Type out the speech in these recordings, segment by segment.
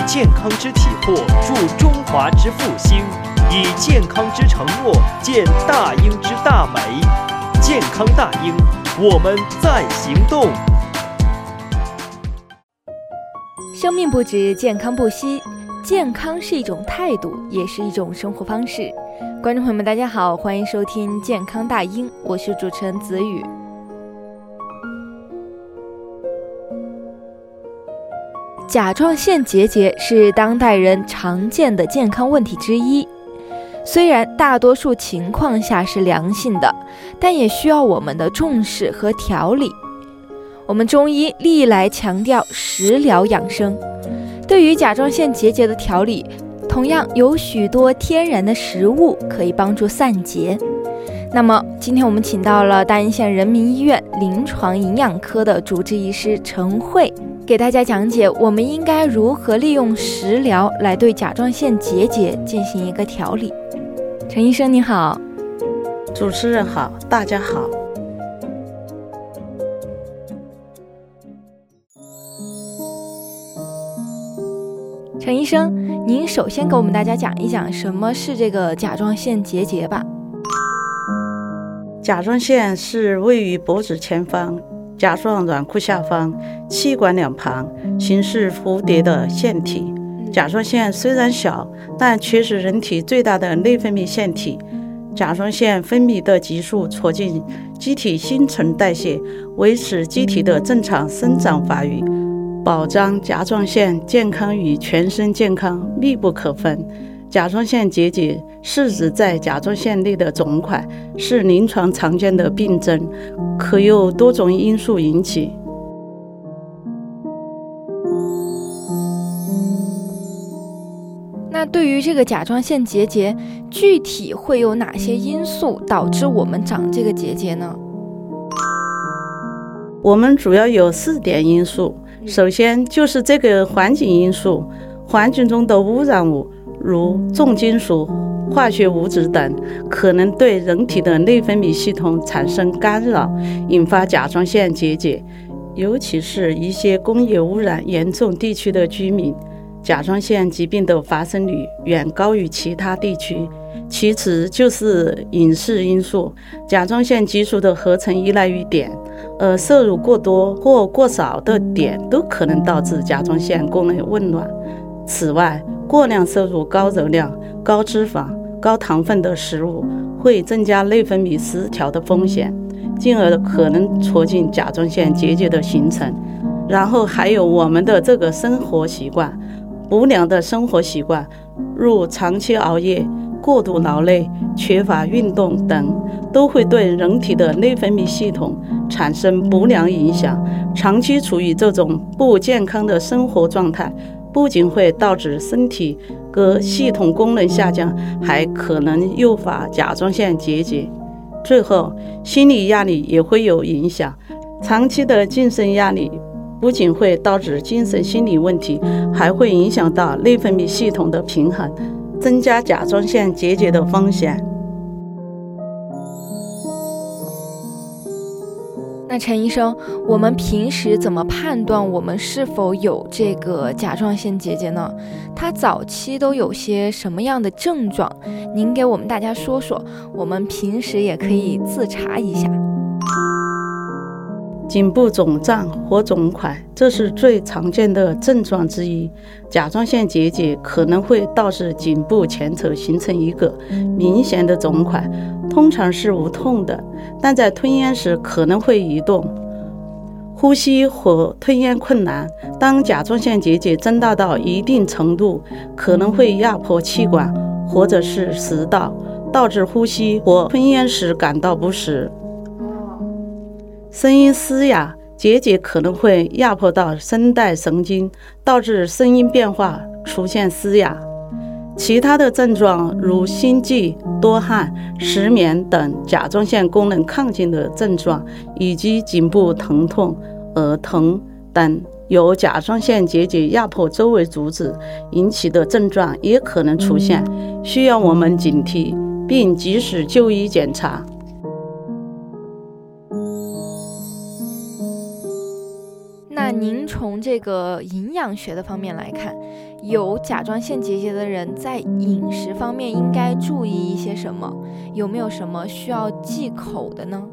健康之体魄助中华之复兴，以健康之承诺建大英之大美。健康大英，我们在行动。 生命不止，健康不息。健康是一种态度，也是一种生活方式。观众朋友们，大家好，欢迎收听健康大英，我是主持人子宇。甲状腺结节是当代人常见的健康问题之一，虽然大多数情况下是良性的，但也需要我们的重视和调理。我们中医历来强调食疗养生，对于甲状腺结节的调理，同样有许多天然的食物可以帮助散结。那么今天我们请到了大英县人民医院临床营养科的主治医师陈慧，给大家讲解我们应该如何利用食疗来对甲状腺结节进行一个调理。陈医生你好。 主持人好，大家好。 陈医生，您首先给我们大家讲一讲什么是这个甲状腺结节吧。 甲状腺是位于脖子前方、甲状软骨下方、气管两旁，形似蝴蝶的腺体。甲状腺虽然小，但却是人体最大的内分泌腺体。甲状腺分泌的激素促进机体新陈代谢，维持机体的正常生长发育，保障甲状腺健康与全身健康密不可分。甲状腺结节是指在甲状腺内的肿块，是临床常见的病症，可由多种因素引起。 那对于这个甲状腺结节，具体会有哪些因素导致我们长这个结节呢？ 我们主要有4点因素。首先就是这个环境因素，环境中的污染物如重金属、化学物质等，可能对人体的内分泌系统产生干扰，引发甲状腺结节。尤其是一些工业污染严重地区的居民，甲状腺疾病的发生率远高于其他地区。其次就是饮食因素，甲状腺激素的合成依赖于碘，而摄入过多或过少的碘都可能导致甲状腺功能紊乱。此外，过量摄入高热量、高脂肪、高糖分的食物会增加内分泌失调的风险，进而可能促进甲状腺结节的形成。然后还有我们的这个生活习惯，不良的生活习惯，如长期熬夜、过度劳累、缺乏运动等，都会对人体的内分泌系统产生不良影响。长期处于这种不健康的生活状态，不仅会导致身体各系统功能下降，还可能诱发甲状腺结节。最后，心理压力也会有影响。长期的精神压力不仅会导致精神心理问题，还会影响到内分泌系统的平衡，增加甲状腺结节的风险。 那陈医生，我们平时怎么判断我们是否有这个甲状腺结节呢？它早期都有些什么样的症状？您给我们大家说说，我们平时也可以自查一下。 颈部肿胀或肿块，这是最常见的症状之一。甲状腺结节可能会导致颈部前侧形成一个明显的肿块，通常是无痛的，但在吞咽时可能会移动。呼吸或吞咽困难，当甲状腺结节增大到一定程度，可能会压迫气管或者是食道，导致呼吸或吞咽时感到不适。声音嘶哑，结节可能会压迫到声带神经，导致声音变化，出现嘶哑。其他的症状如心悸、多汗、失眠等甲状腺功能亢进的症状，以及颈部疼痛、耳疼等由甲状腺结节压迫周围组织引起的症状也可能出现，需要我们警惕并及时就医检查。 那您从从这个营养学的方面来看，有甲状腺结节的人在饮食方面应该注意一些什么？有没有什么需要忌口的呢？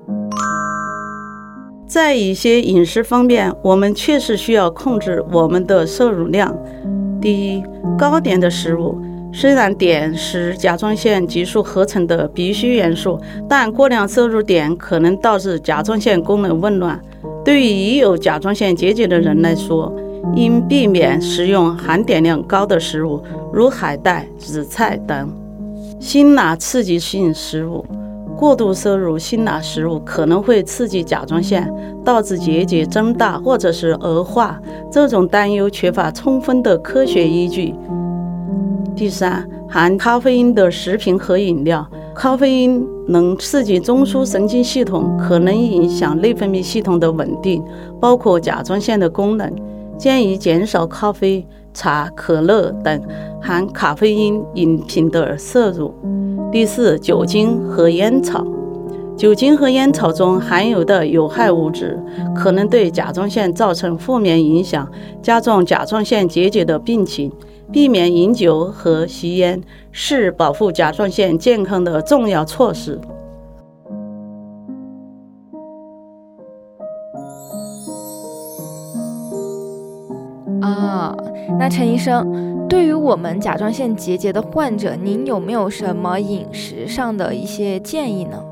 在一些饮食方面，我们确实需要控制我们的摄入量。第一，高碘的食物。虽然碘是甲状腺激素合成的必需元素，但过量摄入碘可能导致甲状腺功能紊乱。对于已有甲状腺结节的人来说，应避免食用含碘量高的食物，如海带、紫菜等。辛辣刺激性食物。过度摄入辛辣食物可能会刺激甲状腺，导致结节增大或者是恶化，这种担忧缺乏充分的科学依据。第三，含咖啡因的食品和饮料。咖啡因能刺激中枢神经系统，可能影响内分泌系统的稳定，包括甲状腺的功能。建议减少咖啡、茶、可乐等含咖啡因饮品的摄入。第四，酒精和烟草。酒精和烟草中含有的有害物质可能对甲状腺造成负面影响，加重甲状腺结节的病情。避免饮酒和吸烟是保护甲状腺健康的重要措施。 那陈医生，对于我们甲状腺结节的患者，您有没有什么饮食上的一些建议呢？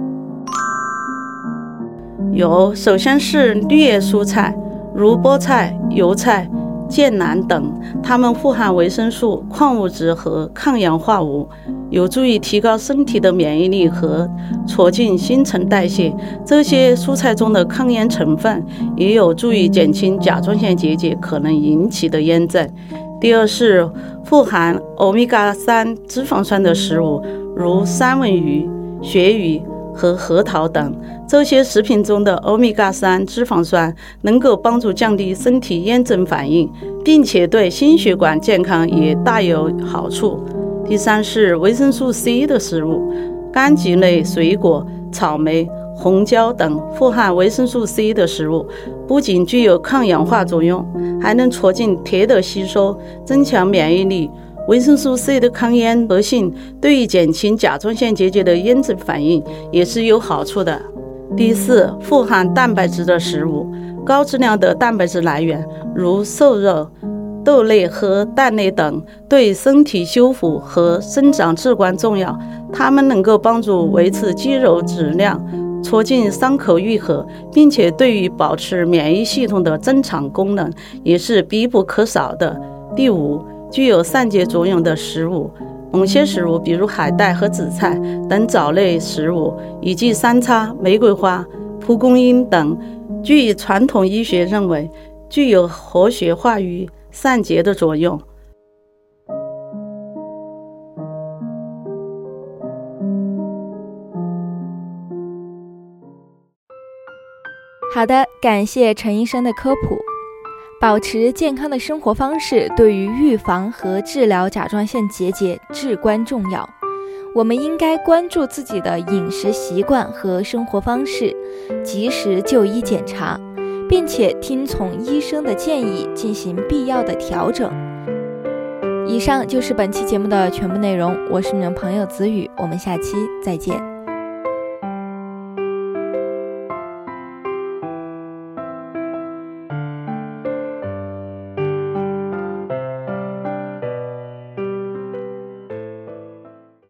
有，首先是绿叶蔬菜，如菠菜、油菜、剑兰等，它们富含维生素、矿物质和抗氧化物，有助于提高身体的免疫力和促进新陈代谢。这些蔬菜中的抗烟成分也有助于减轻甲状腺结节可能引起的炎症。第二是富含欧米伽3脂肪酸的食物，如三文鱼、鳕鱼和核桃等。这些食品中的欧米伽3脂肪酸能够帮助降低身体炎症反应，并且对心血管健康也大有好处。第三是维生素 C 的食物，柑橘类水果、草莓、红椒等富含维生素 C 的食物，不仅具有抗氧化作用，还能促进铁的吸收，增强免疫力。维生素 C 的抗炎特性对于减轻甲状腺结节的炎症反应也是有好处的。第四，富含蛋白质的食物，高质量的蛋白质来源，如瘦肉、豆类和蛋类等，对身体修复和生长至关重要。它们能够帮助维持肌肉质量，促进伤口愈合，并且对于保持免疫系统的正常功能也是必不可少的。第五，具有散结作用的食物，某些食物比如海带和紫菜等藻类食物，以及山楂、玫瑰花、蒲公英等，据传统医学认为具有活血化瘀、散结的作用。 好的，感谢陈医生的科普。保持健康的生活方式对于预防和治疗甲状腺结节至关重要。我们应该关注自己的饮食习惯和生活方式，及时就医检查，并且听从医生的建议进行必要的调整。以上就是本期节目的全部内容，我是你们朋友子宇，我们下期再见。